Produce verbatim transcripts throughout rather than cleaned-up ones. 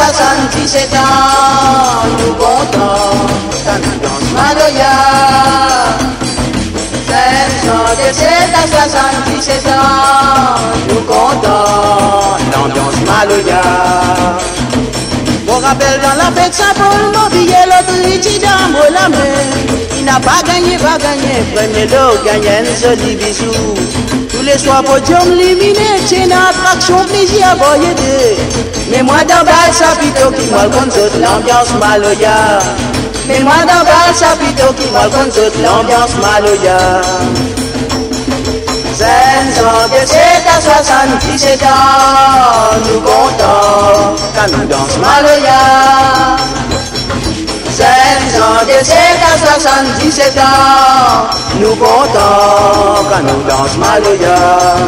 soixante-dix-sept ans, nous comptons quand nous danse Maloya. cinq cent dix-sept à soixante-dix-sept ans, nous comptons l'ambiance Maloya. Mon rappel dans la fête Saint-Paul, mon billet l'autorité dans mon la main. Il n'a pas gagné, pas gagné, premier lot gagne un joli bisou. Tous les soirs podium éliminé, c'est une attraction plaisir à voyer. Mais moi dans bas chapiteau qui m'a contre l'ambiance Maloya. Mais moi dans bas chapiteau qui m'a contre l'ambiance Maloya. cinq cent dix-sept à soixante-dix-sept ans, nous comptons quand nous danse Maloya. cinq cent dix-sept à soixante-dix-sept ans, nous comptons quand nous danse Maloya.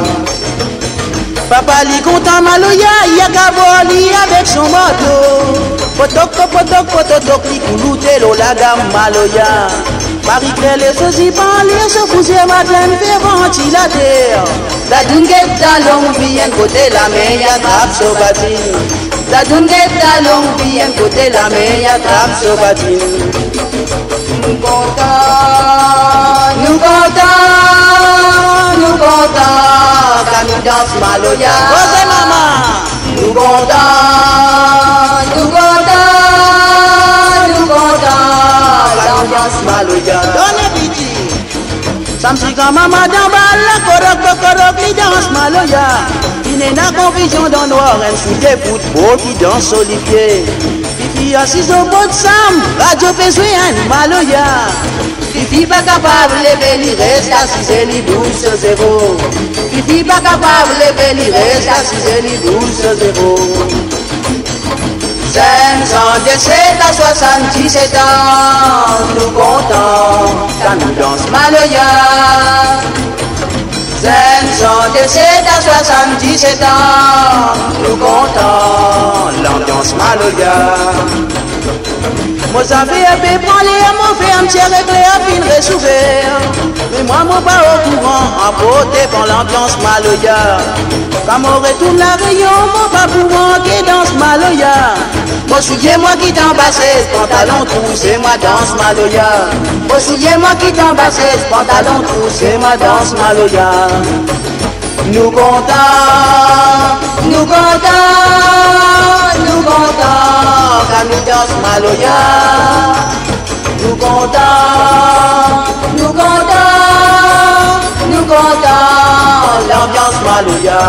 Papa li content Maloya, il y a qu'à voler avec son moto. Potok, potok, potok, li kouloute l'eau la gamme Maloya. Marie-Claire les sosis parler, se fouser Madeleine fait ventilateur. La dunguette dans l'ombre, bien côté la main, y'a trappe sauvatine. La dunguette dans l'ombre, bien côté la main, y'a trappe sauvatine. Nous comptons, nous comptons, nous comptons, quand nous danse Maloya. Posez maman. Nous comptons, nous comptons, nous comptons, l'ambiance Maloya. Donnez pitié. Samsi quand maman dans balle, la corroc, corroc, qui danse Maloya. Il n'est pas confusion dans noir, un souté football qui danse au pied. Fifi assise au bout de Sam, radio péjoué un Maloya. Fifi pas capable, lever, il reste assise, il douze zéro. Fifi pas capable, lever, il reste assise, il douze zéro. cinq cent dix-sept à soixante-dix-sept ans, nous comptons quand nous danse Maloya. cinq cent dix-sept à soixante-dix-sept ans, nous comptons l'ambiance Maloya. Moi ça fait un peu prendre les mots, fait un petit réglé à fin ressouvert. Mais moi moi pas au courant, à côté pour l'ambiance Maloya. Quand moi retourne la rayon, moi pas pour manquer danse Maloya. Moi souillez moi qui t'embassé, pantalon troussé, moi danse Maloya. Moi souillez moi qui t'embassé, pantalon troussé, moi danse Maloya. Nous comptons, nous comptons, nous comptons, quand nous danse Maloya. Nous comptons, nous comptons, nous comptons, l'ambiance Maloya.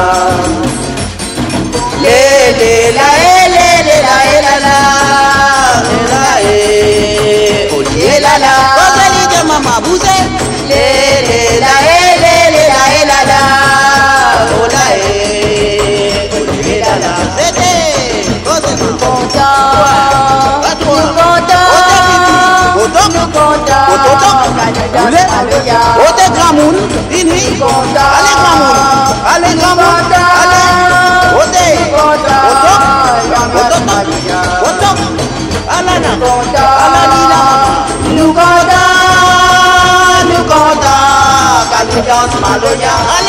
Lé, lé, la, lé, lé, la, la, la, la, oh, lé, la, la. Votre leader, maman, vous êtes lé, lé, la, lé, lé, la, la, la, oh, la, oh, lé, la, la. C'était, nous comptons, nous comptons, nous comptons, Ote Gramoun, Vini, allez Gramoun, allez Gramoun, allez, Ote, Oto, Oto, Oto, Alana, Alanina, nous comptons, nous comptons, quand nous danse Maloya.